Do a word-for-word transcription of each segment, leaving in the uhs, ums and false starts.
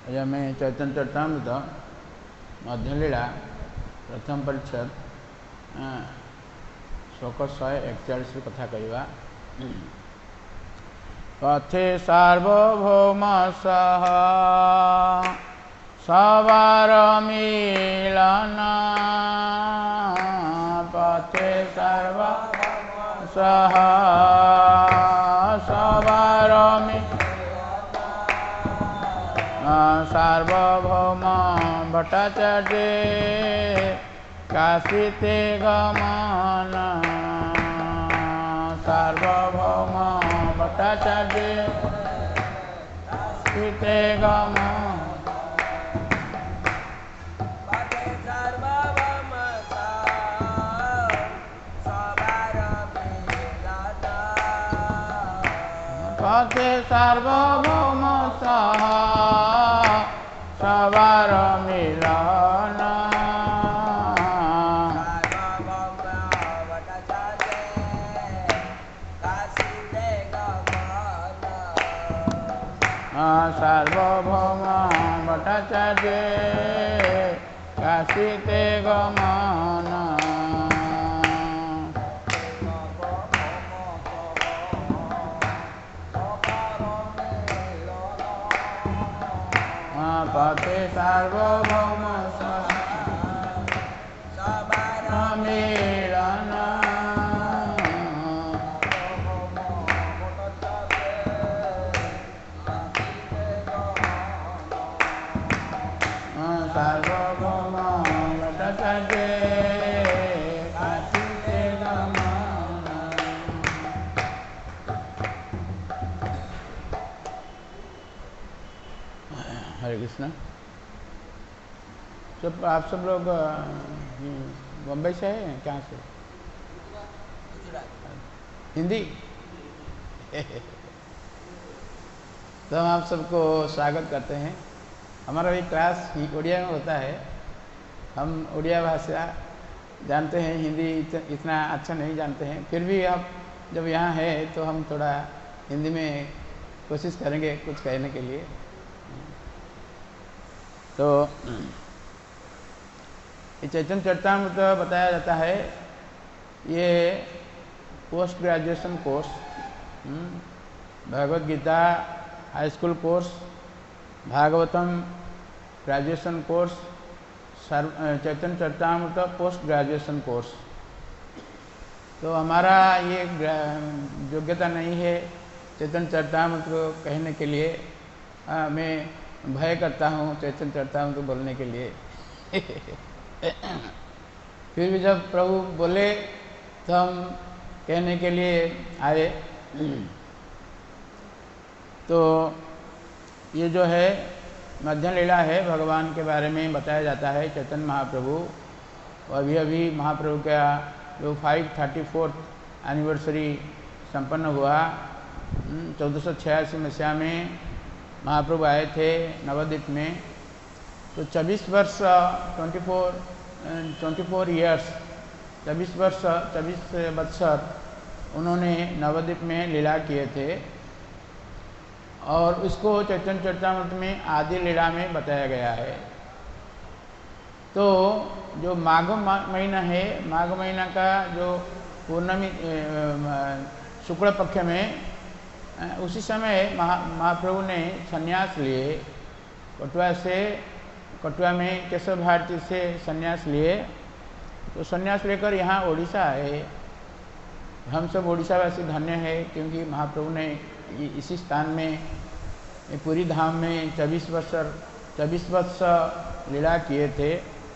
आज आम चैतन्य चरितामृत मध्यलीला प्रथम परिच्छेद श्लोक शहे एकचाश कथा कहवा। पथे सार्वभौम सह सवार मिलन पथे सार्वभौम सह सवार सार्वभौम भट्टाचार्य काशीते गमन सार्वभौम भट्टाचार्य काशीते गमन पथे सार्वभौम सह सवार मिलन सार्वभौम भट्टाचार्य काशीते गमन पथे सार्वभौम सवार मिलन सार्वभौम भट्टाचार्य काशीते गमन। हरे कृष्ण। सब आप सब लोग बम्बई से हैं? कहाँ से? हिंदी? तो हम आप सबको स्वागत करते हैं। हमारा भी क्लास उड़िया में होता है। हम उड़िया भाषा जानते हैं, हिंदी इतना अच्छा नहीं जानते हैं, फिर भी आप जब यहाँ है तो हम थोड़ा हिंदी में कोशिश करेंगे कुछ कहने के लिए। तो ये चैतन्य चरितामृत बताया जाता है, ये post graduation course, Bhagavad Gita high school course, Bhagavatam graduation course, Chaitanya Charitamrita post graduation course. तो हमारा ये योग्यता नहीं है चैतन्य चरितामृत को कहने के लिए। आ, मैं भय करता हूँ चैतन्य चरितामृत बोलने के लिए। फिर भी जब प्रभु बोले तो हम कहने के लिए आए। तो ये जो है मध्य लीला है, भगवान के बारे में बताया जाता है। चैतन्य महाप्रभु अभी अभी महाप्रभु का जो फाइव थर्टी फोर्थ एनिवर्सरी संपन्न हुआ, चौदह सौ छियासी मसीहा में महाप्रभु आए थे नवद्वीप में। तो चौबीस वर्ष twenty four twenty four years चौबीस वर्ष चौबीस बत्सर उन्होंने नवद्वीप में लीला किए थे, और उसको चैतन्य चरितामृत में आदि लीला में बताया गया है। तो जो माघ महीना है, माघ महीना का जो पूर्णमी शुक्ल पक्ष में, उसी समय महा महाप्रभु ने संन्यास लिए। कटुआ से कटुआ में केशव भारती से संन्यास लिए। तो संन्यास लेकर यहाँ ओडिशा आए। हम सब ओडिशावासी धन्य है, क्योंकि महाप्रभु ने इसी स्थान में पूरी धाम में चौबीस वर्ष चौबीस वर्ष लीला किए थे।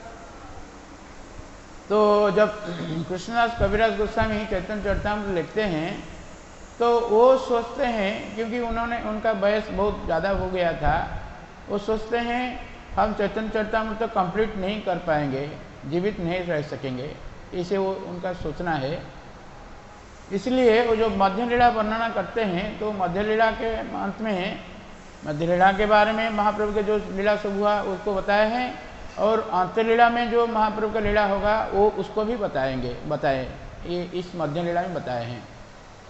तो जब कृष्णदास कविराज गोस्वामी चैतन्य चरितामृत लिखते हैं तो वो सोचते हैं, क्योंकि उन्होंने उनका वयस बहुत ज़्यादा हो गया था, वो सोचते हैं हम चैतन्य चरितामृत तो कंप्लीट नहीं कर पाएंगे, जीवित नहीं रह सकेंगे, इसे वो उनका सोचना है। इसलिए वो जो मध्य लीला वर्णना करते हैं, तो मध्य लीला के अंत में मध्य लीला के बारे में महाप्रभु के जो लीला सब हुआ उसको बताए हैं, और अंत्य लीला में जो महाप्रभु का लीला होगा वो उसको भी बताएंगे बताए ये इस मध्य लीला में बताए हैं।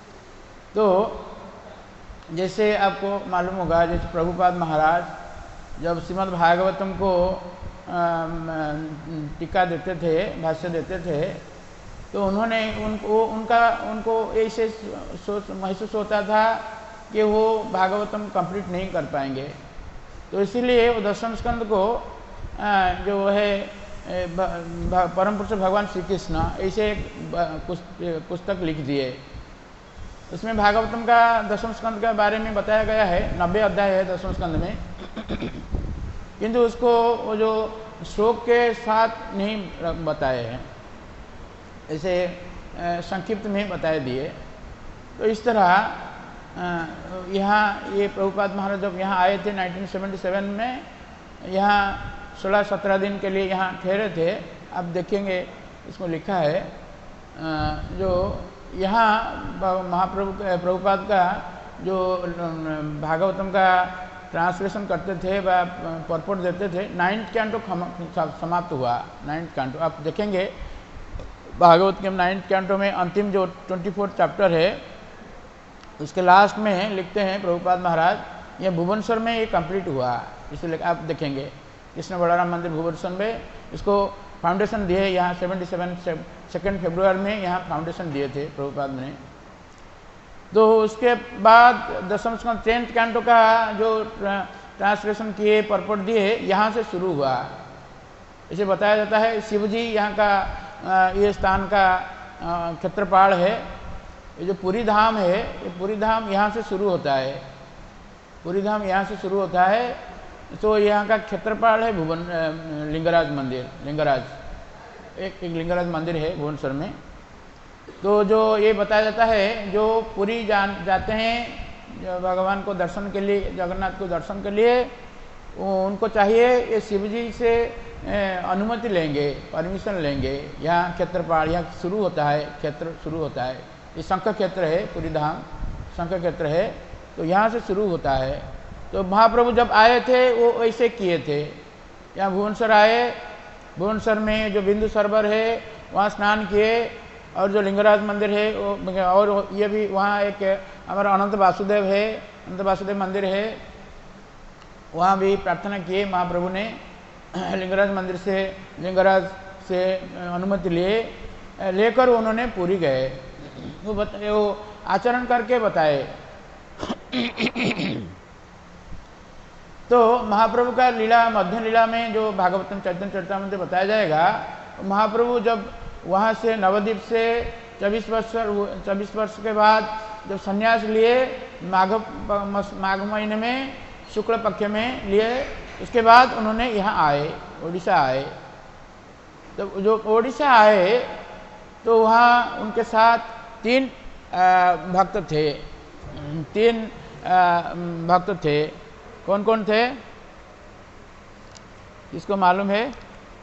तो जैसे आपको मालूम होगा, जैसे प्रभुपाद महाराज जब श्रीमद् भागवतम को टीका देते थे, भाष्य देते थे, तो उन्होंने उनको उनका उनको ऐसे सोच महसूस होता था कि वो भागवतम कंप्लीट नहीं कर पाएंगे। तो इसीलिए वो दशम स्कंद को जो है परम पुरुष भगवान श्री कृष्ण ऐसे एक पुस्तक लिख दिए। उसमें भागवतम का दशम स्कंद के बारे में बताया गया है, नब्बे अध्याय है दशम स्कंद में, किंतु उसको वो जो श्लोक के साथ नहीं बताए हैं, ऐसे संक्षिप्त में बताए दिए। तो इस तरह यहाँ ये प्रभुपाद महाराज जब यहाँ आए थे नाइनटीन सेवेंटी सेवन में, यहाँ सोलह सत्रह दिन के लिए यहाँ ठहरे थे। आप देखेंगे इसको लिखा है, जो यहाँ महाप्रभु प्रभुपाद का जो भागवतम का ट्रांसलेशन करते थे व परपोर्ट देते थे, नाइन्थ कैंटो समाप्त हुआ। नाइन्थ कैंटो आप देखेंगे भागवत के नाइन्थ कैंटो में अंतिम जो ट्वेंटी फोर्थ चैप्टर है, उसके लास्ट में लिखते हैं प्रभुपाद महाराज, ये भुवनेश्वर में ये कंप्लीट हुआ। इसलिए आप देखेंगे कृष्ण बलराम मंदिर भुवनेश्वर में इसको फाउंडेशन दिए, यहाँ सेवेंटी सेवन सेकेंड फेब्रुआरी में यहाँ फाउंडेशन दिए थे प्रभुपाद ने। तो उसके बाद दशम स्कंद टेंथ कैंटो का जो ट्रांसलेशन किए, परपोर्ट दिए, यहाँ से शुरू हुआ। इसे बताया जाता है शिवजी यहाँ का ये स्थान का क्षेत्रपाल है। ये जो पुरी धाम है, ये पुरी धाम यहाँ से शुरू होता है, पुरी धाम यहाँ से शुरू होता है। तो यहाँ का क्षेत्रपाल है भुवन लिंगराज मंदिर, लिंगराज एक एक लिंगराज मंदिर है भुवनेश्वर में। तो जो ये बताया जाता है, जो पुरी जान जाते हैं भगवान को दर्शन के लिए, जगन्नाथ को दर्शन के लिए, उनको चाहिए ये शिवजी से अनुमति लेंगे, परमिशन लेंगे। यहाँ क्षेत्रपाल यहाँ शुरू होता है, क्षेत्र शुरू होता है, ये शंख क्षेत्र है, पुरी धाम शंख क्षेत्र है, तो यहाँ से शुरू होता है। तो महाप्रभु जब आए थे वो ऐसे किए थे, यहाँ भुवनेश्वर आए, भुवनेश्वर में जो बिंदु सरोवर है वहाँ स्नान किए, और जो लिंगराज मंदिर है वो, और ये भी वहाँ एक हमारा अनंत वासुदेव है, अनंत वासुदेव मंदिर है, वहाँ भी प्रार्थना किए महाप्रभु ने। लिंगराज मंदिर से लिंगराज से अनुमति लिए, लेकर उन्होंने पूरी गए। वो बताए, वो आचरण करके बताए। तो महाप्रभु का लीला, मध्य लीला में जो भागवतम चैतन्य चरितामृत बताया जाएगा, महाप्रभु जब वहाँ से नवद्वीप से चौबीस वर्ष चौबीस वर्ष के बाद जब संन्यास लिए, माघ माघ महीने में शुक्ल पक्ष में लिए, उसके बाद उन्होंने यहाँ आए, ओडिशा आए। तो जो ओडिशा आए तो वहाँ उनके साथ तीन भक्त थे, तीन भक्त थे। कौन कौन थे, किसको मालूम है?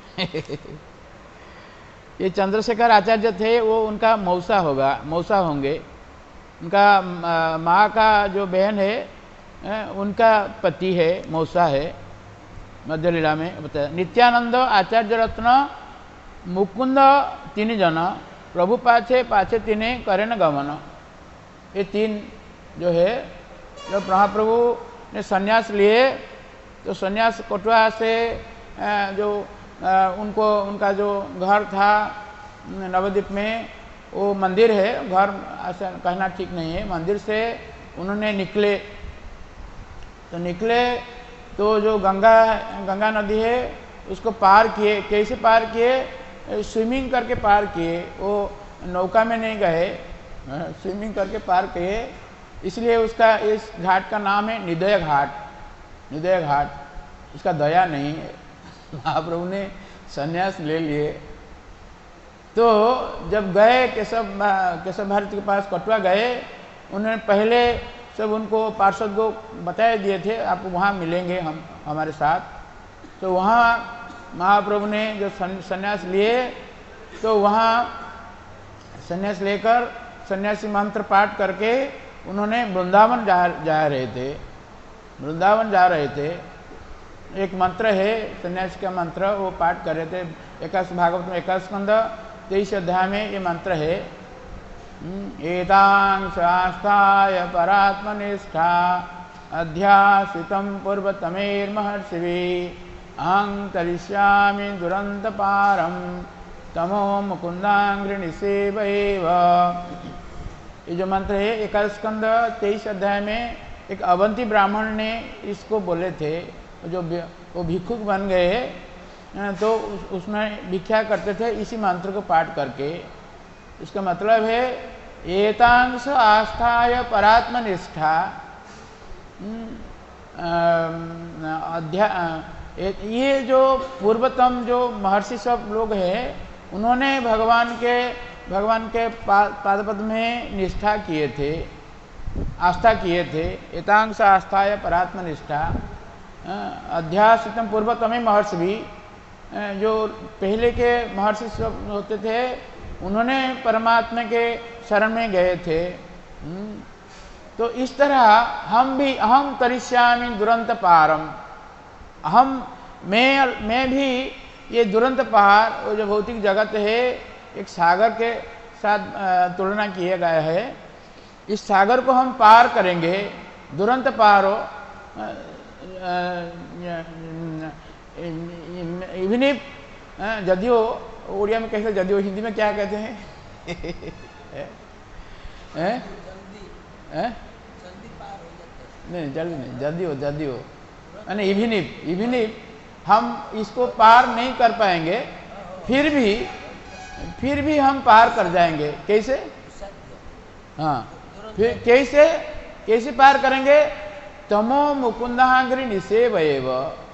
ये चंद्रशेखर आचार्य थे, वो उनका मौसा होगा, मौसा होंगे। उनका माँ का जो बहन है उनका पति है, मौसा है। मध्य लीला में बताया। नित्यानंद, आचार्य रत्न, मुकुंद तीन जन, प्रभु पाछे पाछे तीने करे न गमन। ये तीन जो है, जब महाप्रभु ने संन्यास लिए तो संन्यास कोटवा से जो उनको उनका जो घर था नवद्वीप में, वो मंदिर है, घर ऐसा कहना ठीक नहीं है, मंदिर से उन्होंने निकले। तो निकले तो जो गंगा गंगा नदी है उसको पार किए। कैसे पार किए? स्विमिंग करके पार किए। वो नौका में नहीं गए, स्विमिंग करके पार किए। इसलिए उसका इस घाट का नाम है निदय घाट, निदय घाट। इसका दया नहीं है। महाप्रभु ने संन्यास ले लिए। तो जब गए केशव केशव भारती के पास कटवा गए, उन्होंने पहले सब उनको पार्षद को बताया दिए थे, आप वहाँ मिलेंगे हम हमारे साथ। तो वहाँ महाप्रभु ने जो संन्यास लिए, तो वहाँ संन्यास लेकर सन्यासी मंत्र पाठ करके उन्होंने वृंदावन जा जा रहे थे, वृंदावन जा रहे थे। एक मंत्र है सन्यासी का मंत्र, वो पाठ कर रहे थे। एकादश भागवत में एकादश स्कंद तेईस अध्याय में ये मंत्र है, एतां शास्त्राय परात्मनिष्ठा अध्यासितं पूर्वतमैर्महर्षिभिः अहं तरिष्यामि दुरन्तपारं तमो मुकुन्दाङ्घ्रिनिषेवैव। ये जो मंत्र है एकादश स्कंद तेईस अध्याय में एक अवंती ब्राह्मण ने इसको बोले थे, जो वो भिक्षुक बन गए तो उसमें भिक्षा करते थे इसी मंत्र को पाठ करके। इसका मतलब है एतांश आस्थाय परात्मनिष्ठा अध्या ये जो पूर्वतम जो महर्षि सब लोग हैं उन्होंने भगवान के भगवान के पादपद में निष्ठा किए थे, आस्था किए थे। एतांश आस्थाय परात्मनिष्ठा अध्यासितम पूर्वतमे महर्षि भी, जो पहले के महर्षि सब होते थे उन्होंने परमात्मा के शरण में गए थे। तो इस तरह हम भी अहम तरिष्यामि दुरंत पारम, हम मैं मैं भी ये दुरंत पहाड़ वो जो भौतिक जगत है एक सागर के साथ तुलना किया गया है। इस सागर को हम पार करेंगे, दुरंत पारो इवनी जदियो उड़िया में कहते जदियो, हिंदी में क्या कहते हैं? हैं? हैं? नहीं जल्दी नहीं, जदियो जदियो यानी इवनिप इवनिप हम इसको पार नहीं कर पाएंगे, फिर भी फिर भी हम पार कर जाएंगे। कैसे? हाँ, फिर कैसे कैसे पार करेंगे? तमो मुकुंदाग्रि निषेवैव,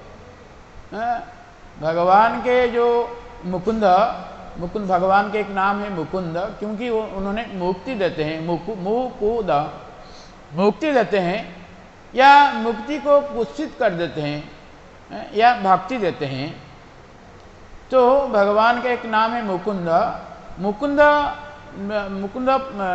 भगवान के जो मुकुंद मुकुंद भगवान के एक नाम है मुकुंद, क्योंकि वो उन्होंने मुक्ति देते हैं, मुकु मुकुद मुक्ति देते हैं या मुक्ति को पुष्टित कर देते हैं या भक्ति देते हैं। तो भगवान का एक नाम है मुकुंद। मुकुंद मुकुंद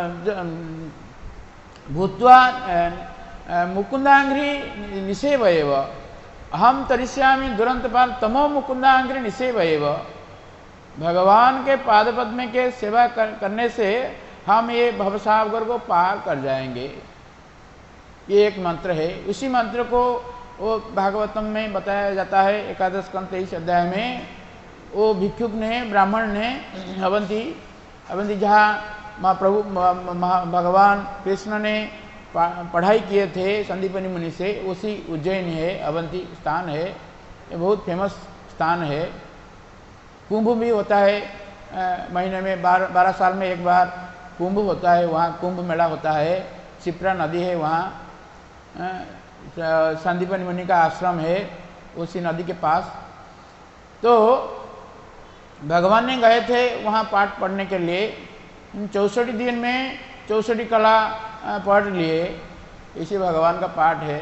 भूत्वा मुकुंदांघ्रि निषेवैव अहम तरिष्यामि दुरंतपाल तमो मुकुंदांघ्रि निषेवैव। भगवान के पादपद्म के सेवा कर, करने से हम ये भवसागर को पार कर जाएंगे। ये एक मंत्र है। उसी मंत्र को वो भागवतम में बताया जाता है एकादश स्कंद तेईस अध्याय में। वो भिक्षुक ने ब्राह्मण ने अवंती अवंती जहाँ माँ प्रभु भगवान कृष्ण ने पढ़ाई किए थे संदीपनी मुनि से, उसी उज्जैन है, अवंती स्थान है। ये बहुत फेमस स्थान है। कुंभ भी होता है आ, महीने में बारह बारह साल में एक बार कुंभ होता है, वहाँ कुंभ मेला होता है। शिप्रा नदी है वहाँ, संदीपनी मुनि का आश्रम है उसी नदी के पास। तो भगवान ने गए थे वहाँ पाठ पढ़ने के लिए। चौसठ दिन में चौसठी कला पढ़ लिए, इसी भगवान का पाठ है।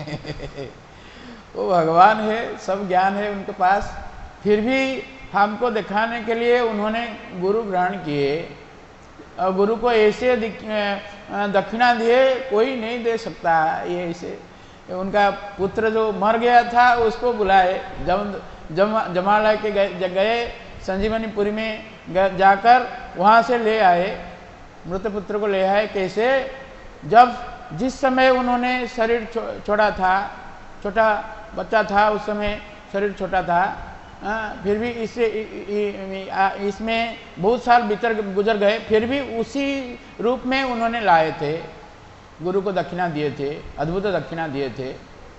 वो भगवान है, सब ज्ञान है उनके पास, फिर भी हमको दिखाने के लिए उन्होंने गुरु ग्रहण किए। और गुरु को ऐसे दक्षिणा दिए कोई नहीं दे सकता। ये ऐसे उनका पुत्र जो मर गया था उसको बुलाए, जब जमा जमालय के गए गए संजीवनीपुरी में जाकर वहाँ से ले आए, मृत पुत्र को ले आए। कैसे? जब जिस समय उन्होंने शरीर छो, छोड़ा था, छोटा बच्चा था उस समय शरीर छोटा था, आ, फिर भी इससे इसमें बहुत साल भीतर गुजर गए, फिर भी उसी रूप में उन्होंने लाए थे, गुरु को दक्षिणा दिए थे, अद्भुत दक्षिणा दिए थे।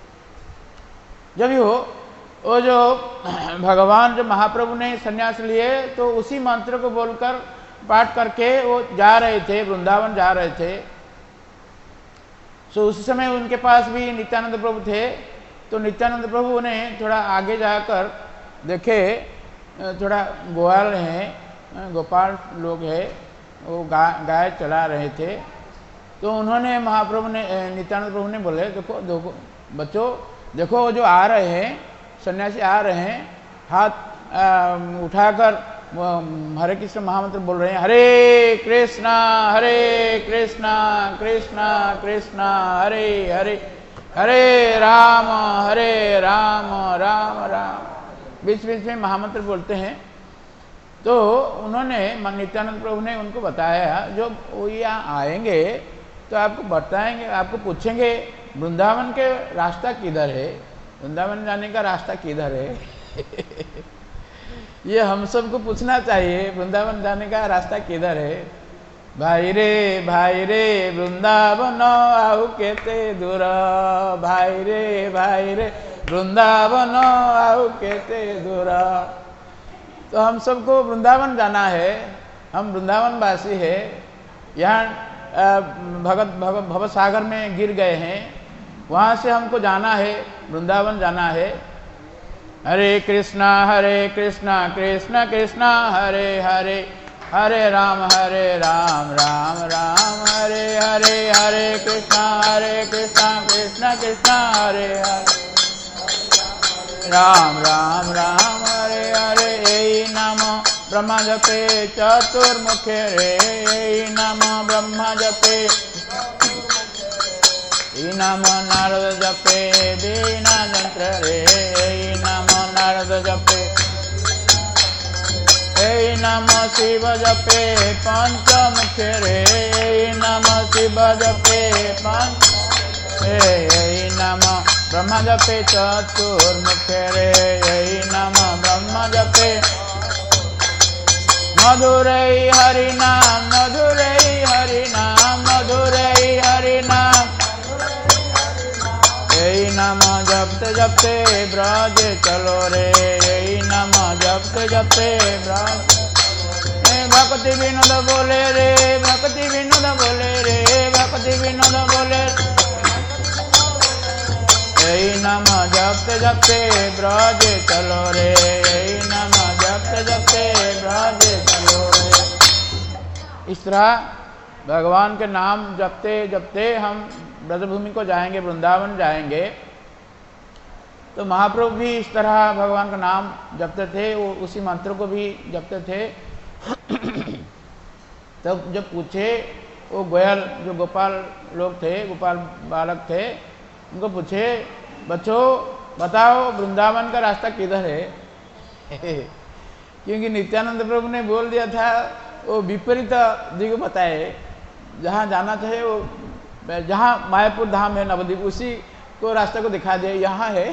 जब हो वो जो भगवान जो महाप्रभु ने संन्यास लिए तो उसी मंत्र को बोलकर पाठ करके वो जा रहे थे, वृंदावन जा रहे थे। सो उस समय उनके पास भी नित्यानंद प्रभु थे। तो नित्यानंद प्रभु ने थोड़ा आगे जाकर देखे, थोड़ा ग्वाल हैं, गोपाल लोग हैं, वो गा, गाय चला रहे थे। तो उन्होंने महाप्रभु ने नित्यानंद प्रभु ने बोले, देखो देखो बच्चों, देखो वो जो आ रहे हैं सन्यासी आ रहे हैं, हाथ उठाकर हरे कृष्ण महामंत्र बोल रहे हैं, हरे कृष्णा हरे कृष्णा कृष्णा कृष्णा हरे हरे हरे राम हरे राम राम राम, बीच बीच में महामंत्र बोलते हैं। तो उन्होंने नित्यानंद प्रभु ने उनको बताया, जो वो यहाँ आएंगे तो आपको बताएंगे, आपको पूछेंगे वृंदावन के रास्ता किधर है, वृंदावन जाने का रास्ता किधर है? ये हम सबको पूछना चाहिए, वृंदावन जाने का रास्ता किधर है? भाई रे भाई रे वृंदावन आउ केते दूर, भाई रे भाई रे वृंदावन आउ केते दूर। तो हम सबको वृंदावन जाना है, हम वृंदावन वासी है। यहाँ भगत भगत भव सागर में गिर गए हैं, वहाँ से हमको जाना है, वृंदावन जाना है। हरे कृष्णा हरे कृष्णा कृष्ण कृष्णा हरे हरे, हरे राम हरे राम राम राम हरे हरे, हरे कृष्णा हरे कृष्णा कृष्ण कृष्णा हरे हरे, राम राम राम हरे हरे। यही नाम ब्रह्मा जपे चतुर्मुखे रे, यही नाम ब्रह्मा जपे, यही नाम नारद जपे बीना यंत्र रे, यही नाम नारद जपे, यही नाम शिव जपे पंचमुखे रे, यही नाम शिव जपे पंच, यही नाम ब्रह्मा जपे चतुर्मुखे रे, यही नाम ब्रह्मा जपे। मधुरै हरि नाम, मधुरै हरि नाम, मधुरै हरि नाम, यही नाम जपते जपते ब्रज चलो रे, यही नाम जपते जपते ब्रज। भक्ति विनोद बोले रे, भक्ति विनोद बोले रे, भक्ति विनोद बोले, यही नाम जपते जपते ब्रज चलो रे, यही नाम जपते जपते ब्रज चलो रे। इस तरह भगवान के नाम जपते जपते हम ब्रजभूमि को जाएंगे, वृंदावन जाएंगे। तो महाप्रभु भी इस तरह भगवान का नाम जपते थे, वो उसी मंत्र को भी जपते थे। तब तो जब पूछे वो गोयल जो गोपाल लोग थे, गोपाल बालक थे, उनको पूछे बच्चों बताओ वृंदावन का रास्ता किधर है? क्योंकि नित्यानंद प्रभु ने बोल दिया था, वो विपरीत दिग बताए, जहाँ जाना चाहिए वो, जहाँ मायापुर धाम है नवद्वीप, उसी को रास्ते को दिखा दिया, यहाँ है।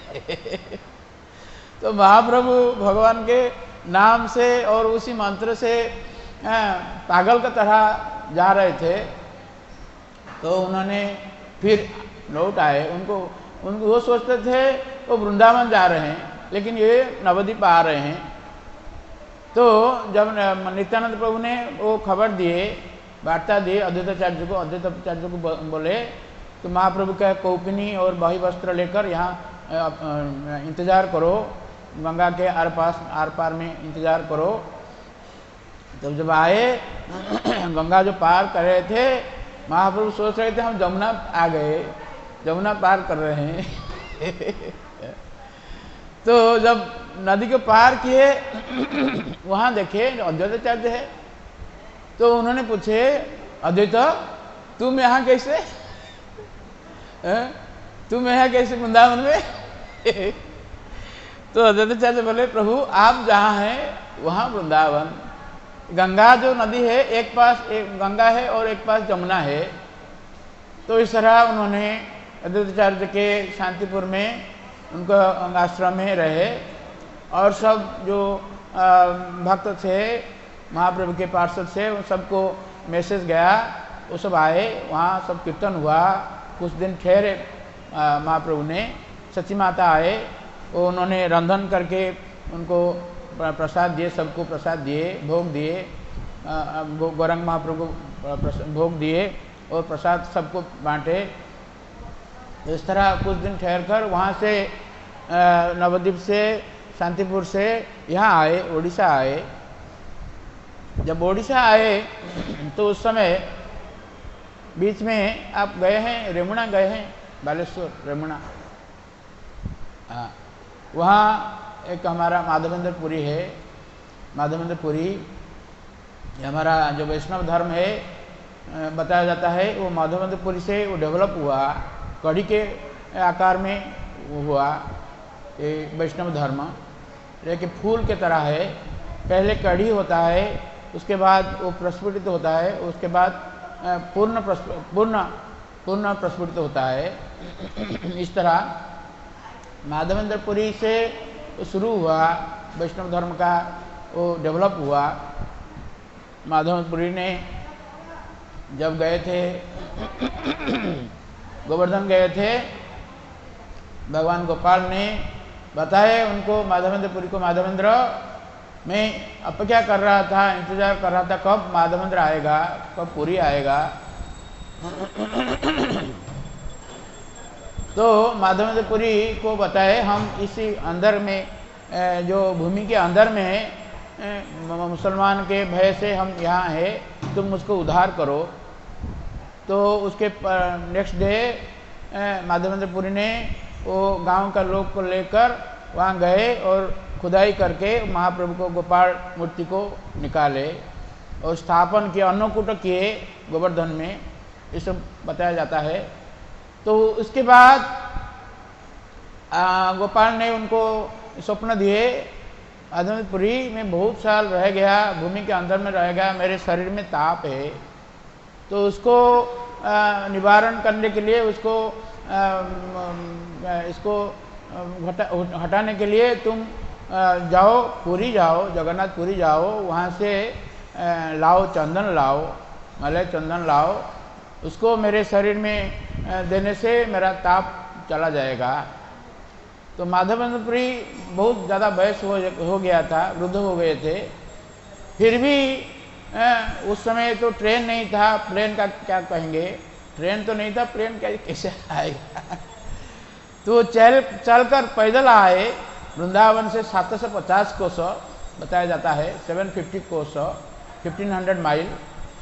तो महाप्रभु भगवान के नाम से और उसी मंत्र से पागल की तरह जा रहे थे। तो उन्होंने फिर लौट आए, उनको उनको वो सोचते थे वो वृंदावन जा रहे हैं, लेकिन ये नवद्वीप आ रहे हैं। तो जब नित्यानंद प्रभु ने वो खबर दिए, वार्ता दी अद्वैताचार्य को, अद्वैताचार्य को बोले तो महाप्रभु का कौपिनी और बाही वस्त्र लेकर यहाँ इंतज़ार करो, गंगा के आर पास आर पार में इंतज़ार करो। तब जब आए, गंगा जो पार कर रहे थे, महाप्रभु सोच रहे थे हम जमुना आ गए, जमुना पार कर रहे हैं। तो जब नदी को पार किए, वहाँ देखे अद्वैताचार्य है। तो उन्होंने पूछे अद्वैत तुम यहाँ कैसे, तुम यहाँ कैसे वृंदावन में? तो अद्वैताचार्य बोले प्रभु आप जहाँ हैं वहाँ वृंदावन, गंगा जो नदी है एक पास एक गंगा है और एक पास जमुना है। तो इस तरह उन्होंने अद्वैताचार्य के शांतिपुर में उनको आश्रम में रहे, और सब जो भक्त थे महाप्रभु के पार्षद से उन सबको मैसेज गया, वो सब आए, वहाँ सब कीर्तन हुआ। कुछ दिन ठहरे महाप्रभु ने, सची माता आए, वो उन्होंने रंधन करके उनको प्रसाद दिए, सबको प्रसाद दिए, भोग दिए, गौरंग महाप्रभु को भोग दिए और प्रसाद सबको बांटे। इस तरह कुछ दिन ठहर कर वहाँ से नवद्वीप से शांतिपुर से यहाँ आए, उड़ीसा आए। जब उड़ीसा आए तो उस समय बीच में आप गए हैं, रेमुणा गए हैं, बालेश्वर रेमुणा, हाँ, वहाँ एक हमारा माधवेंद्र पुरी है। माधवेंद्र पुरी हमारा जो वैष्णव धर्म है बताया जाता है, वो माधवेंद्र पुरी से वो डेवलप हुआ, कड़ी के आकार में हुआ ये वैष्णव धर्म, लेकिन फूल के तरह है। पहले कड़ी होता है, उसके बाद वो प्रस्फुटित होता है, उसके बाद पूर्ण पूर्ण पूर्ण प्रस्फुटित होता है। इस तरह माधवेंद्रपुरी से शुरू हुआ वैष्णव धर्म का, वो डेवलप हुआ। माधवेंद्रपुरी ने जब गए थे गोवर्धन गए थे, भगवान गोपाल ने बताया उनको, माधवेंद्रपुरी को, माधवेंद्र मैं अब क्या कर रहा था, इंतजार कर रहा था कब माधवेंद्र आएगा, कब पुरी आएगा। तो माधवेंद्रपुरी को बताए हम इसी अंदर में, जो भूमि के अंदर में है, मुसलमान के भय से हम यहाँ है, तुम उसको उद्धार करो। तो उसके नेक्स्ट डे माधवेंद्रपुरी ने वो गांव का लोग को लेकर वहाँ गए और खुदाई करके महाप्रभु को, गोपाल मूर्ति को निकाले और स्थापन किया, अन्नकूट किए गोवर्धन में, ये सब बताया जाता है। तो उसके बाद आ, गोपाल ने उनको स्वप्न दिए, माधवेंद्रपुरी में बहुत साल रह गया, भूमि के अंदर में रह गया, मेरे शरीर में ताप है, तो उसको आ, निवारण करने के लिए, उसको आ, इसको हटा, हटाने के लिए तुम आ, जाओ, पुरी जाओ, जगन्नाथ पुरी जाओ, वहाँ से आ, लाओ, चंदन लाओ, मलय चंदन लाओ, उसको मेरे शरीर में देने से मेरा ताप चला जाएगा। तो माधवेंद्रपुरी बहुत ज़्यादा वयस हो, हो गया था, वृद्ध हो गए थे। फिर भी आ, उस समय तो ट्रेन नहीं था, प्लेन का क्या कहेंगे, ट्रेन तो नहीं था, प्लेन कैसे आएगा। तो चल चलकर पैदल आए वृंदावन से सात सौ पचास कोस बताया जाता है, सात सौ पचास कोस, पंद्रह सौ mile,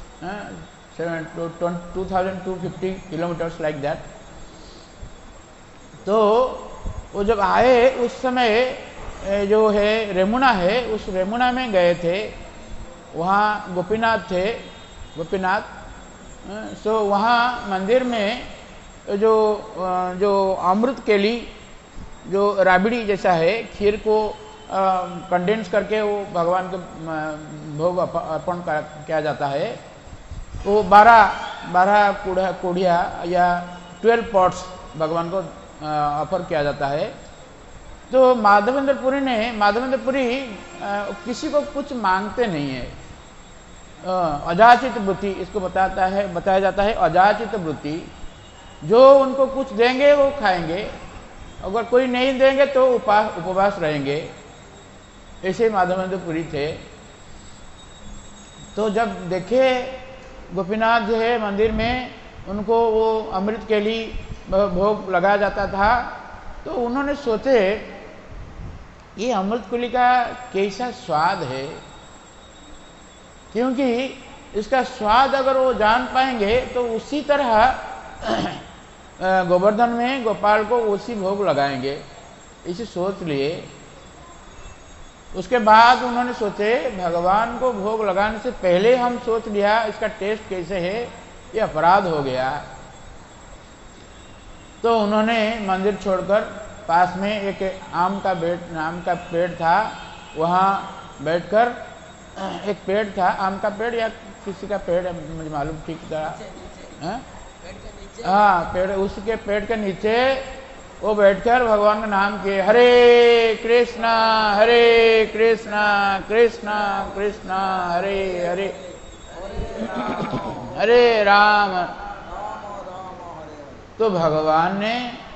two thousand two fifty kilometres like that. तो वो जब आए उस समय जो है रेमुना है, उस रेमुना में गए थे, वहाँ गोपीनाथ थे, गोपीनाथ। सो वहाँ मंदिर में जो जो अमृत केली, जो राबड़ी जैसा है, खीर को कंडेंस करके वो भगवान को भोग अर्पण किया जाता है। वो बारह बारह कूढ़ा कूढ़िया या ट्वेल्व पॉट्स भगवान को ऑफर किया जाता है। तो माधवेंद्रपुरी ने माधवेंद्रपुरी किसी को कुछ मांगते नहीं है, अजाचित वृत्ति इसको बताता है, बताया जाता है अजाचित वृत्ति। जो उनको कुछ देंगे वो खाएंगे, अगर कोई नहीं देंगे तो उपवास उपवास रहेंगे, ऐसे माधवेंद्रपुरी थे। तो जब देखे गोपीनाथ जो है मंदिर में, उनको वो अमृत के लिए भोग लगाया जाता था, तो उन्होंने सोचे ये अमृत कुली का कैसा स्वाद है, क्योंकि इसका स्वाद अगर वो जान पाएंगे तो उसी तरह गोवर्धन में गोपाल को उसी भोग लगाएंगे, इसे सोच लिए। उसके बाद उन्होंने सोचे भगवान को भोग लगाने से पहले हम सोच लिया इसका टेस्ट कैसे है, ये अपराध हो गया। तो उन्होंने मंदिर छोड़कर पास में एक आम का बेट आम का पेड़ था, वहाँ बैठकर, एक पेड़ था आम का पेड़ या किसी का पेड़ है मुझे मालूम ठीक तरह, हाँ पेड़, उसके पेड़ के नीचे वो बैठकर भगवान का नाम किए, हरे कृष्णा हरे कृष्णा कृष्णा कृष्णा हरे हरे हरे राम। तो भगवान ने,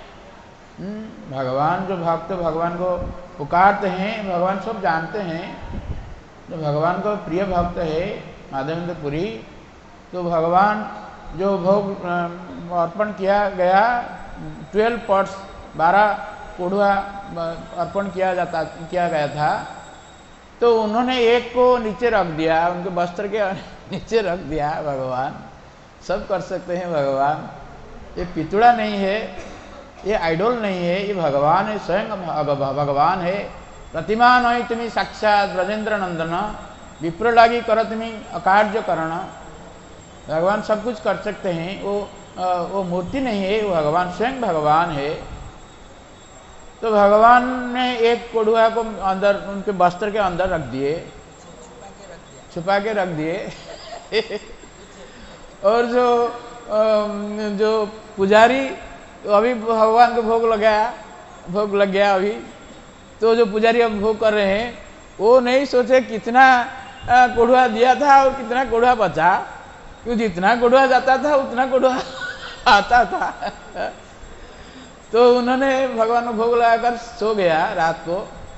भगवान जो भक्त भगवान को पुकारते हैं, भगवान सब जानते हैं, जो भगवान को प्रिय भक्त है माधवेंद्रपुरी, तो भगवान जो भोग अर्पण किया गया, ट्वेल्व पॉट्स, बारह कोढ़ुआ अर्पण किया जाता किया गया था, तो उन्होंने एक को नीचे रख दिया, उनके वस्त्र के नीचे रख दिया। भगवान सब कर सकते हैं, भगवान ये पितुड़ा नहीं है, ये आइडोल नहीं है, ये भगवान है, स्वयं भगवान है। प्रतिमा नहीं तुम्हें साक्षात ब्रजेंद्र नंदन, विप्र लागी करो तुम्हें अकार्य करण। भगवान सब कुछ कर सकते हैं, वो वो मूर्ति नहीं है, वो भगवान स्वयं भगवान है। तो भगवान ने एक कोढ़ुआ को अंदर उनके वस्त्र के अंदर रख दिए, छुपा के रख दिए और जो जो पुजारी अभी भगवान को भोग लगाया भोग लग गया अभी, तो जो पुजारी अब भोग कर रहे हैं वो नहीं सोचे कितना कोढ़ुआ दिया था और कितना कोढ़ुआ बचा, क्योंकि जितना कोढ़ुआ जाता था उतना कोढ़ुआ आता था। तो उन्होंने भगवान को भोग लगाकर सो गया रात को।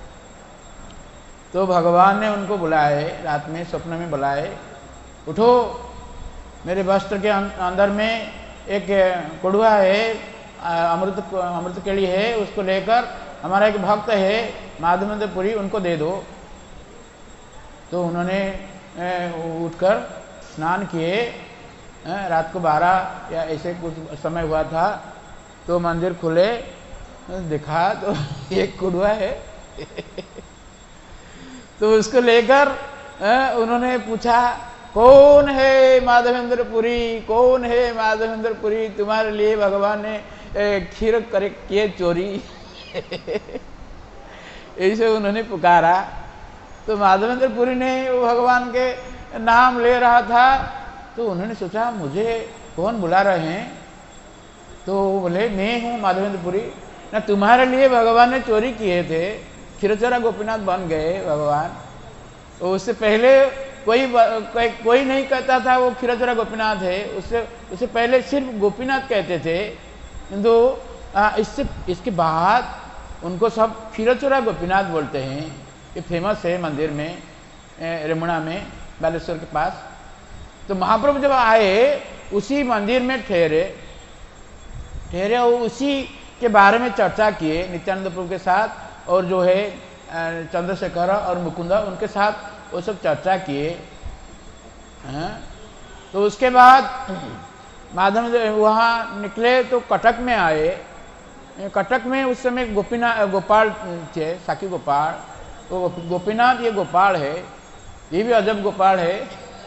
तो भगवान ने उनको बुलाए, रात में स्वप्न में बुलाए, उठो, मेरे वस्त्र के अंदर में एक कोढ़ुआ है, अमृत अमृत केड़ी है, उसको लेकर हमारा एक भक्त है माधवेंद्रपुरी, उनको दे दो। तो उन्होंने उठकर स्नान किए, रात को बारह या ऐसे कुछ समय हुआ था, तो मंदिर खुले, देखा तो एक कोढ़ुआ है। तो उसको लेकर उन्होंने पूछा, कौन है माधवेंद्रपुरी, कौन है माधवेंद्रपुरी, तुम्हारे लिए भगवान ने खीर करे किए चोरी। ऐसे उन्होंने पुकारा। तो माधवेंद्रपुरी ने वो भगवान के नाम ले रहा था, तो उन्होंने सोचा मुझे कौन बुला रहे हैं। तो बोले मैं हूँ माधवेंद्रपुरी, ना तुम्हारे लिए भगवान ने चोरी किए थे, खीरचोरा गोपीनाथ बन गए भगवान। तो उससे पहले कोई कोई, कोई नहीं कहता था वो खीरचोरा गोपीनाथ है, उससे उससे पहले सिर्फ गोपीनाथ कहते थे, किंतु इससे इसके बाद उनको सब खीरचोरा गोपीनाथ बोलते हैं। ये फेमस है मंदिर में, रेमुणा में, बालेश्वर के पास। तो महाप्रभु जब आए उसी मंदिर में ठहरे ठहरे और उसी के बारे में चर्चा किए नित्यानंद प्रभु के साथ, और जो है चंद्रशेखर और मुकुंद उनके साथ वो सब चर्चा किए। तो उसके बाद माधव वहाँ निकले तो कटक में आए। कटक में उस समय गोपीनाथ गोपाल थे, साकी गोपाल। तो गोपीनाथ ये गोपाल है, ये भी अजब गोपाल है।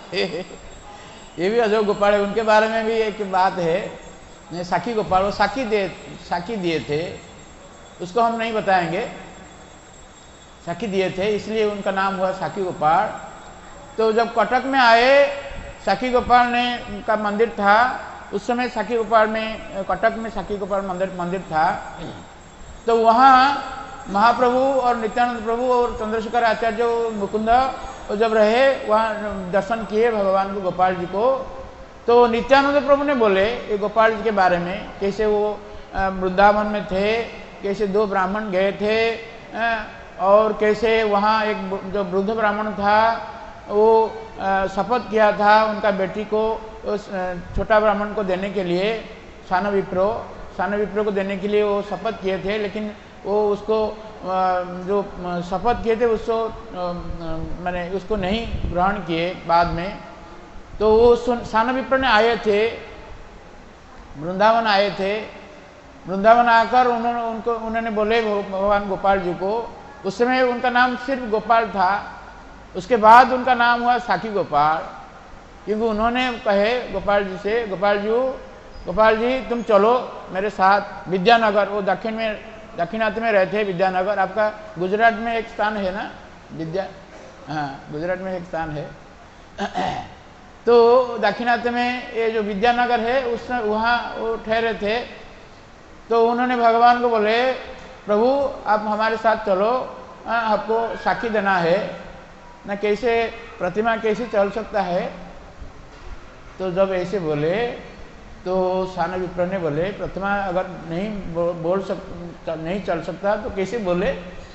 ये भी अजब गोपाल है, उनके बारे में भी एक बात है। साकी गोपाल, वो साकी दे साकी दिए थे, उसको हम नहीं बताएंगे, साकी दिए थे इसलिए उनका नाम हुआ साकी गोपाल। तो जब कटक में आए, साकी गोपाल ने का मंदिर था उस समय, साकी गोपाल में कटक में साकी गोपाल मंदिर मंदिर था। तो वहाँ महाप्रभु और नित्यानंद प्रभु और चंद्रशेखर आचार्य मुकुंद जब रहे, वहाँ दर्शन किए भगवान को, गोपाल जी को। तो नित्यानंद प्रभु ने बोले ये गोपाल जी के बारे में, कैसे वो वृंदावन में थे, कैसे दो ब्राह्मण गए थे, और कैसे वहाँ एक जो वृद्ध ब्राह्मण था वो शपथ किया था उनका बेटी को उस छोटा ब्राह्मण को देने के लिए, सान विप्रो सान विप्रो को देने के लिए वो शपथ किए थे, लेकिन वो उसको जो शपथ किए थे उसको मैंने उसको नहीं ग्रहण किए बाद में। तो वो सान विप्र ने आए थे, वृंदावन आए थे। वृंदावन आकर उन्होंने उनको उन्होंने बोले भगवान गोपाल जी को, उस समय उनका नाम सिर्फ गोपाल था, उसके बाद उनका नाम हुआ साकी गोपाल, क्योंकि उन्होंने कहे गोपाल जी से, गोपाल जी गोपाल जी तुम चलो मेरे साथ विद्यानगर। वो दक्षिण में दक्षिणार्थ में रहते विद्यानगर, आपका गुजरात में एक स्थान है ना विद्या, हाँ गुजरात में एक स्थान है। तो दक्षिणार्थ में ये जो विद्यानगर है उस वहाँ वो ठहरे थे। तो उन्होंने भगवान को बोले प्रभु आप हमारे साथ चलो, आपको साक्षी देना है ना, कैसे प्रतिमा कैसे चल सकता है। तो जब ऐसे बोले तो सान विप्र ने बोले प्रतिमा अगर नहीं बो, बोल सक नहीं चल सकता तो कैसे बोले।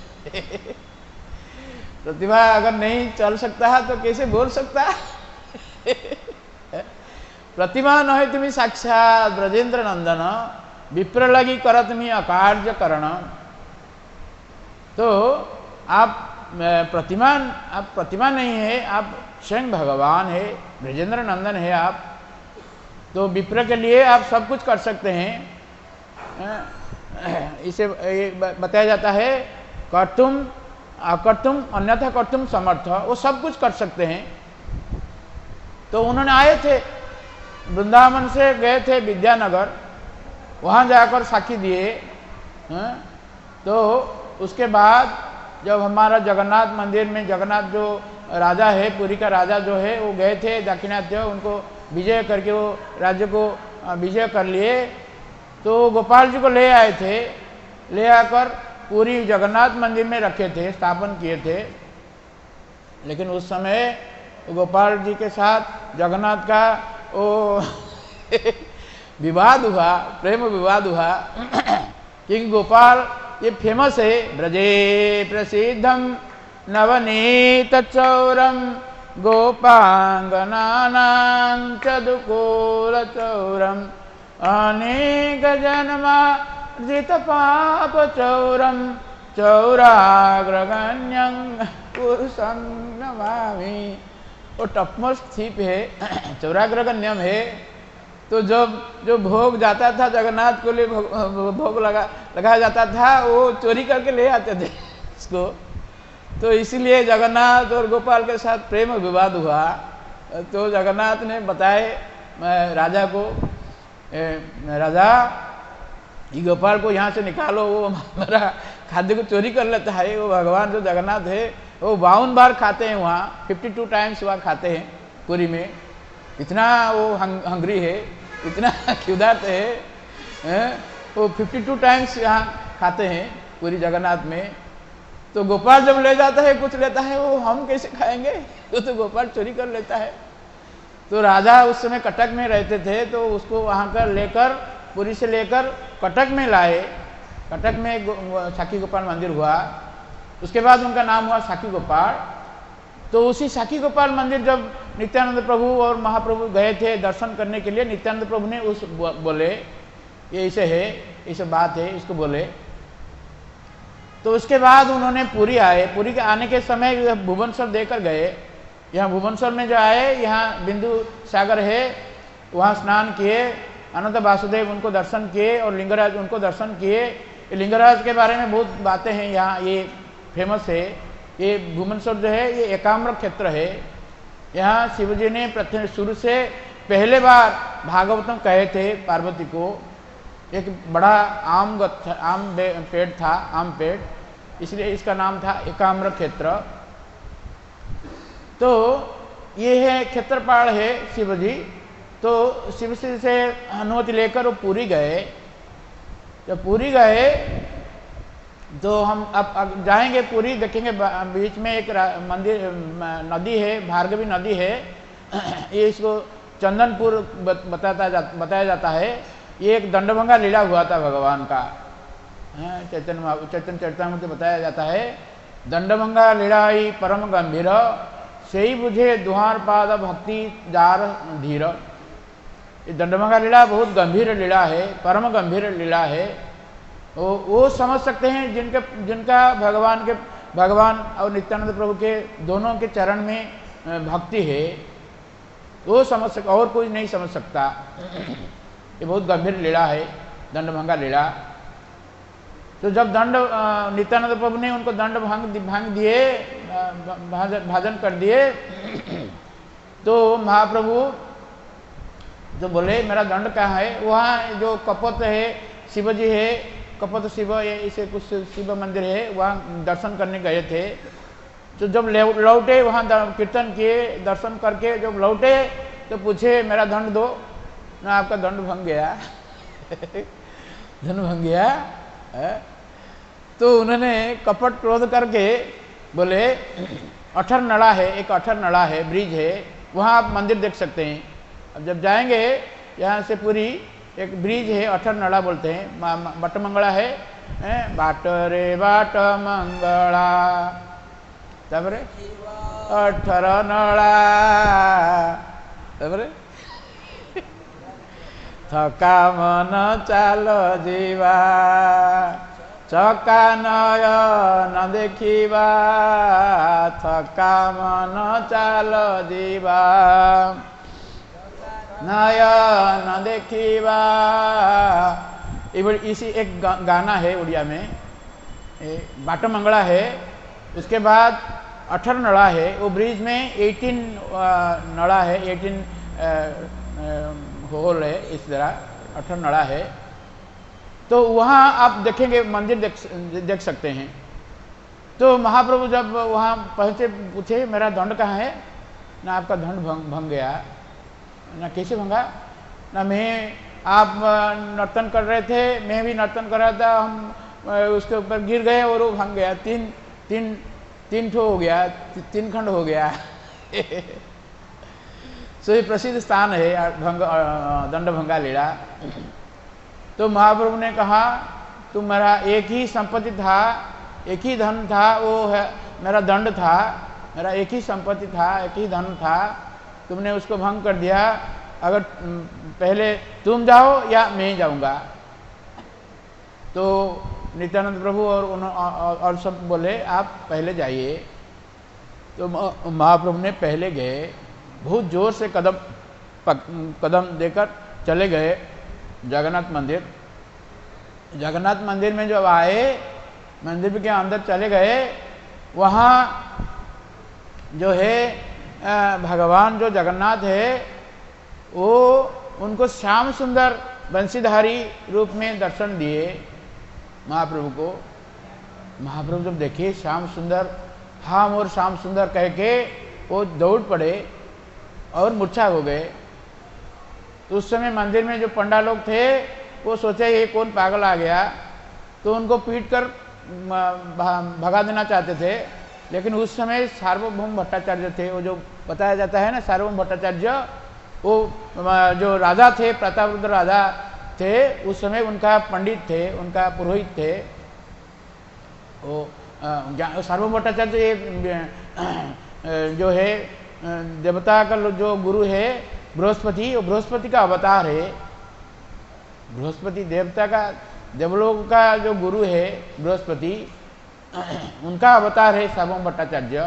प्रतिमा अगर नहीं चल सकता है तो कैसे बोल सकता। प्रतिमा नहे तुम्हें साक्षात ब्रजेंद्र नंदन, विप्र लगी कर तुम्हें अकार्य करण। तो आप प्रतिमा आप प्रतिमा नहीं है, आप स्वयं भगवान है, ब्रजेंद्र नंदन है आप। तो विप्र के लिए आप सब कुछ कर सकते हैं। इसे बताया जाता है कर्तुम अकर्तुम अन्यथा कर्तुम समर्थ, वो सब कुछ कर सकते हैं। तो उन्होंने आए थे वृंदावन से गए थे विद्यानगर, वहाँ जाकर साक्षी दिए। तो उसके बाद जब हमारा जगन्नाथ मंदिर में जगन्नाथ जो राजा है, पुरी का राजा जो है, वो गए थे दाक्षिणात्य, उनको विजय करके वो राज्य को विजय कर लिए तो गोपाल जी को ले आए थे, ले आकर पूरी जगन्नाथ मंदिर में रखे थे, स्थापन किए थे। लेकिन उस समय गोपाल जी के साथ जगन्नाथ का वो विवाद हुआ, प्रेम विवाद हुआ। क्योंकि गोपाल ये फेमस है, ब्रजे प्रसिद्धम नवनीत चौरम गोपांगनानां चदुकूल चौरम अनेक जन्मार्जित पाप चौरम चौराग्रगण्यं पुरुषं नमामि। वो टॉपमोस्ट चीफ है, चौराग्रगण्यम है। तो जब जो भोग जाता था जगन्नाथ को लिए भोग लगा लगाया जाता था, वो चोरी करके ले आते थे इसको। तो इसीलिए जगन्नाथ और गोपाल के साथ प्रेम विवाद हुआ। तो जगन्नाथ ने बताए राजा को, राजा ये गोपाल को यहाँ से निकालो, वो हमारा खाद्य को चोरी कर लेता है। वो भगवान जो जगन्नाथ है वो बावन बार खाते हैं, वहाँ फिफ्टी टू टाइम्स वहाँ खाते हैं पुरी में। इतना वो हंग्री है, इतना क्षुधार्त है, है? वो फिफ्टी टू टाइम्स यहाँ खाते हैं पूरी जगन्नाथ में। तो गोपाल जब ले जाता है कुछ लेता है, वो हम कैसे खाएंगे? तो, तो गोपाल चोरी कर लेता है। तो राजा उस समय कटक में रहते थे, तो उसको वहाँ कर लेकर पुरी से लेकर कटक में लाए। कटक में एक साखी गोपाल मंदिर हुआ, उसके बाद उनका नाम हुआ साखी गोपाल। तो उसी साखी गोपाल मंदिर जब नित्यानंद प्रभु और महाप्रभु गए थे दर्शन करने के लिए, नित्यानंद प्रभु ने उस बोले ये ऐसे है, ऐसे बात है, इसको बोले। तो उसके बाद उन्होंने पुरी आए। पुरी के आने के समय भुवनेश्वर देकर गए। यहाँ भुवनेश्वर में जो आए, यहाँ बिंदु सागर है, वहाँ स्नान किए, अनंत वासुदेव उनको दर्शन किए और लिंगराज उनको दर्शन किए। लिंगराज के बारे में बहुत बातें हैं यहाँ, ये फेमस है। ये भुवनेश्वर जो है ये एकाम्र क्षेत्र है। यहाँ शिवजी ने प्रथम शुरू से पहले बार भागवतम कहे थे पार्वती को। एक बड़ा आम आम पेड़ था, आम पेड़, इसलिए इसका नाम था एकाम्र क्षेत्र। तो ये है क्षेत्रपाल है शिवजी। तो शिव से अनुमति लेकर वो पुरी गए। जब पुरी गए तो हम अब जाएंगे पुरी, देखेंगे बीच में एक मंदिर नदी है, भार्गवी नदी है। ये इसको चंदनपुर बताता जा, बताया जाता है। ये एक दंडभंगा लीला हुआ था भगवान का, चैतन्य चैतन्य चरितामृत में बताया जाता है। दंडभंगा लीला ही परम गंभीर, सही बुझे दुहार पाद भक्ति जार धीर। ये दंडभंगा लीला बहुत गंभीर लीला है, परम गंभीर लीला है। वो वो समझ सकते हैं जिनके जिनका भगवान के भगवान और नित्यानंद प्रभु के दोनों के चरण में भक्ति है, वो समझ सक, और कोई नहीं समझ सकता। ये बहुत गंभीर लीला है दंडभंगा लीला। तो जब दंड नित्यानंद प्रभु ने उनको दंड भांग भांग दिए, भाजन कर दिए, तो महाप्रभु जो बोले मेरा दंड कहाँ है? वहाँ जो कपत है, शिवजी है, कपत शिव, इसे कुछ शिव मंदिर है, वहाँ दर्शन करने गए थे। तो जब लौटे वहाँ कीर्तन किए, दर्शन करके जब लौटे तो पूछे मेरा दंड दो ना, आपका दंड भंग गया। दंड भंग गया है? तो उन्होंने कपट क्रोध करके बोले अठर नड़ा है, एक अठर नड़ा है, ब्रिज है, वहाँ आप मंदिर देख सकते हैं। अब जब जाएंगे यहाँ से पूरी एक ब्रिज है, अठर नड़ा बोलते हैं, बट मंगला है, है? बाट रे बाट मंगला, तब रे अठर नड़ा, तब रे थका मन चाल जीवा, चका नय न देखिवा, थका मन चाल जीवा, नयन देखिवा। इसी एक गाना है उड़िया में, बाट मंगला है, उसके बाद अठर नड़ा है। वो ब्रिज में एटीन नड़ा है, एटीन होल है, इस तरह अठर नड़ा है। तो वहाँ आप देखेंगे मंदिर देख देख सकते हैं। तो महाप्रभु जब वहाँ पहुँचे, पूछे मेरा दंड कहाँ है? ना आपका दंड भंग भंग गया। ना कैसे भंगा? ना मैं आप नर्तन कर रहे थे, मैं भी नर्तन कर रहा था, हम उसके ऊपर गिर गए और वो भंग गया, तीन तीन तीन ठो हो गया, तीन खंड हो गया। सो ये प्रसिद्ध स्थान है भंग दंड भंगा लीला। तो महाप्रभु ने कहा तुम्हारा एक ही संपत्ति था, एक ही धन था, वो है मेरा दंड था, मेरा एक ही संपत्ति था, एक ही धन था, तुमने उसको भंग कर दिया। अगर पहले तुम जाओ या मैं जाऊंगा। तो नित्यानंद प्रभु और उन और सब बोले आप पहले जाइए। तो महाप्रभु ने पहले गए, बहुत जोर से कदम कदम देकर चले गए जगन्नाथ मंदिर। जगन्नाथ मंदिर में जब आए, मंदिर के अंदर चले गए, वहाँ जो है भगवान जो जगन्नाथ है वो उनको श्याम सुंदर बंशीधारी रूप में दर्शन दिए महाप्रभु को। महाप्रभु जब देखे श्याम सुंदर, हम और श्याम सुंदर कह के वो दौड़ पड़े और मूर्छा हो गए। तो उस समय मंदिर में जो पंडा लोग थे वो सोचे ये कौन पागल आ गया, तो उनको पीट कर भगा देना चाहते थे। लेकिन उस समय सार्वभौम भट्टाचार्य थे, वो जो बताया जाता है ना सार्वभौम भट्टाचार्य, वो जो राजा थे, प्रतापरुद्र राजा थे, उस समय उनका पंडित थे, उनका पुरोहित थे। वो सार्वभौम भट्टाचार्य जो है देवता का जो गुरु है बृहस्पति, वो बृहस्पति का अवतार है। बृहस्पति देवता का, देवलोक का जो गुरु है बृहस्पति, उनका अवतार है सार्वभौम भट्टाचार्य।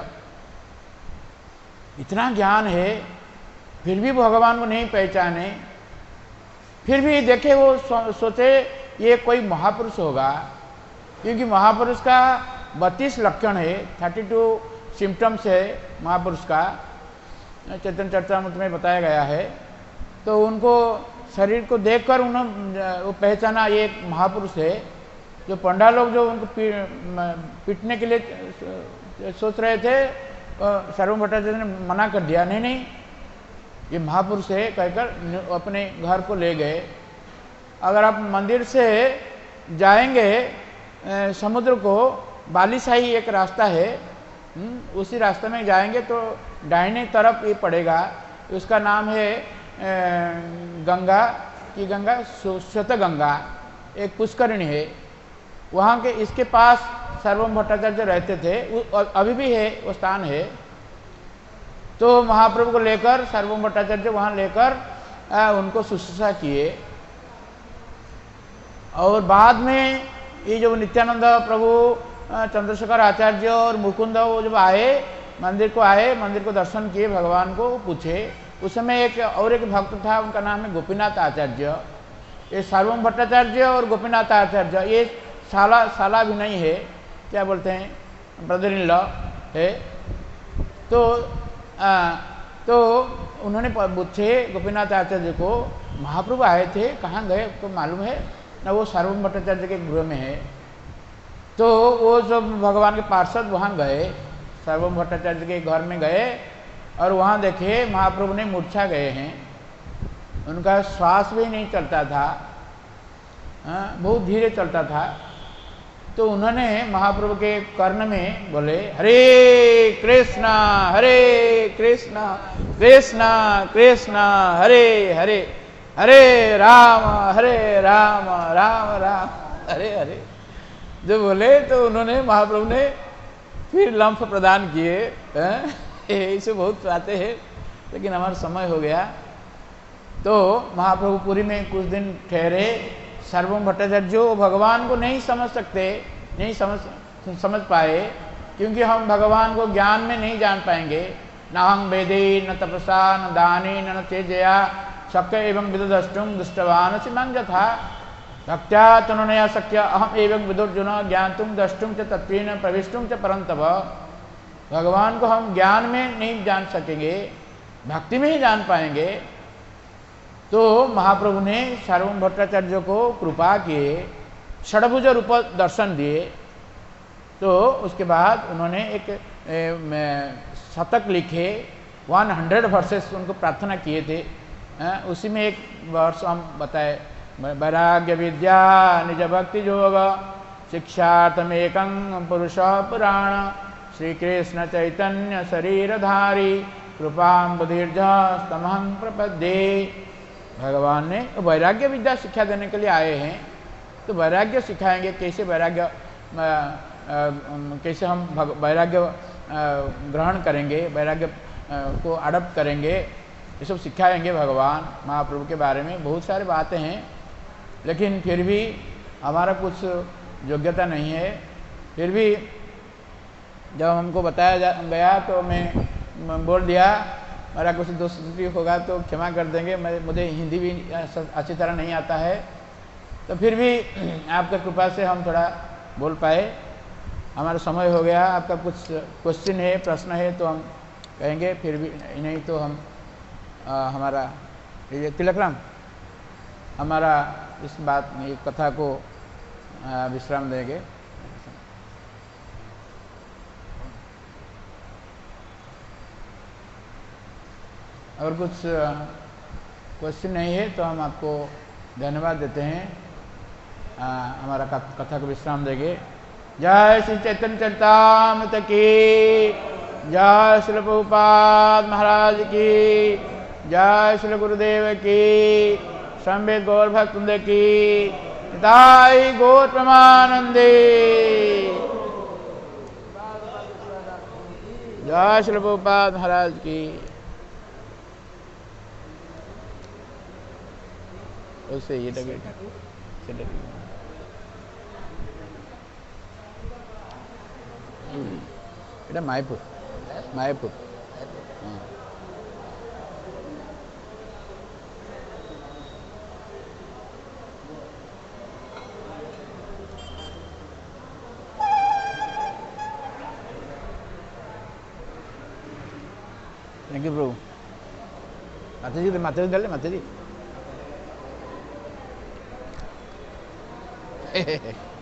इतना ज्ञान है फिर भी भगवान को नहीं पहचाने, फिर भी देखे वो सो, सोचे ये कोई महापुरुष होगा, क्योंकि महापुरुष का बत्तीस लक्षण है, थर्टी टू सिम्टम्स है महापुरुष का, चैतन्य चरितामृत में बताया गया है। तो उनको शरीर को देखकर उन्होंने वो पहचाना ये एक महापुरुष है। जो पंडा लोग जो उनको पी, पीटने के लिए सोच रहे थे, सार्वभौम भट्टाचार्य ने मना कर दिया, नहीं नहीं ये महापुरुष है कहकर अपने घर को ले गए। अगर आप मंदिर से जाएंगे समुद्र को, बालीशाही एक रास्ता है, उसी रास्ते में जाएंगे तो दाहिने तरफ ये पड़ेगा, उसका नाम है गंगा की गंगा श्वेत गंगा, एक पुष्करिणी है। वहाँ के इसके पास सार्वभौम भट्टाचार्य रहते थे, अभी भी है वो स्थान है। तो महाप्रभु को लेकर सार्वभौम भट्टाचार्य वहाँ लेकर उनको शुश्रूषा किए। और बाद में ये जो नित्यानंद प्रभु, चंद्रशेखर आचार्य और मुकुंद वो जब आए मंदिर को आए मंदिर को दर्शन किए, भगवान को पूछे। उस समय एक और एक भक्त था, उनका नाम है गोपीनाथ आचार्य। ये सार्वभौम भट्टाचार्य और गोपीनाथ आचार्य ये साला साला भी नहीं है, क्या बोलते हैं, ब्रदर इन लॉ है। तो आ, तो उन्होंने पूछे गोपीनाथ आचार्य को, महाप्रभु आए थे, कहाँ गए तो मालूम है ना? वो सार्वभौम भट्टाचार्य के गृह में है। तो वो जब भगवान के पार्षद वहाँ गए, सार्वभौम भट्टाचार्य के घर में गए और वहाँ देखे महाप्रभु ने मूर्छा गए हैं, उनका श्वास भी नहीं चलता था, हाँ, बहुत धीरे चलता था। तो उन्होंने महाप्रभु के कर्ण में बोले, हरे कृष्णा हरे कृष्णा कृष्णा कृष्णा हरे हरे, हरे राम हरे राम राम राम हरे हरे। जो बोले तो उन्होंने महाप्रभु ने फिर लम्फ प्रदान किए। ऐसे बहुत बातें हैं, लेकिन हमारा समय हो गया। तो महाप्रभु पुरी में कुछ दिन ठहरे। सार्वभौम भट्टाचार्य जो भगवान को नहीं समझ सकते, नहीं समझ समझ पाए, क्योंकि हम भगवान को ज्ञान में नहीं जान पाएंगे। न हम वेदे न तपसा न दाने न तेजया शक्य एवं विदुदष्टुम दुष्टवान सिमंग था भक्त्या तनुनया शक्य अहम एवं विदुर्जुन ज्ञातुम दष्टुम च तत्वेन प्रविष्टुम च परंतप। भगवान को हम ज्ञान में नहीं जान सकेंगे, भक्ति में ही जान पाएंगे। तो महाप्रभु ने सार्वभौम भट्टाचार्य को कृपा किए, षडभुज रूप दर्शन दिए। तो उसके बाद उन्होंने एक ए, शतक लिखे, वन हंड्रेड वर्सेस उनको प्रार्थना किए थे हैं, उसी में एक वर्ष हम बताए, वैराग्य विद्या निज भक्ति योग शिक्षार्थमेकं पुरुष पुराण श्री कृष्ण चैतन्य शरीरधारी कृपाम्बुधिर्ज स्तमहं प्रपद्ये। भगवान ने वैराग्य विद्या शिक्षा देने के लिए आए हैं, तो वैराग्य सिखाएंगे, कैसे वैराग्य कैसे हम वैराग्य ग्रहण करेंगे, वैराग्य को अडप्ट करेंगे, ये सब सिखाएंगे भगवान। महाप्रभु के बारे में बहुत सारे बातें हैं, लेकिन फिर भी हमारा कुछ योग्यता नहीं है। फिर भी जब हमको बताया जा गया तो मैं बोल दिया, मेरा कुछ दोष त्रुटि होगा तो क्षमा कर देंगे, मैं मुझे हिंदी भी अच्छी तरह नहीं आता है, तो फिर भी आपका कृपा से हम थोड़ा बोल पाए। हमारा समय हो गया, आपका कुछ क्वेश्चन है, प्रश्न है तो हम कहेंगे, फिर भी नहीं तो हम आ, हमारा ये तिलकराम हमारा इस बात में कथा को विश्राम देंगे। अगर कुछ क्वेश्चन नहीं है तो हम आपको धन्यवाद देते हैं, आ, हमारा कथा को विश्राम देंगे। जय श्री चैतन्य चरितामृत की जय, श्री प्रभुपाद महाराज की जय, श्री गुरुदेव की, संवेद गौर भक्तवृंद की, निताई गौर प्रमानंदे। जय श्री प्रभुपाद महाराज की। उससे ये लगे এটা মায়াপুর মায়াপুর थैंक यू प्रभु। माता जी माता जी गले माता जी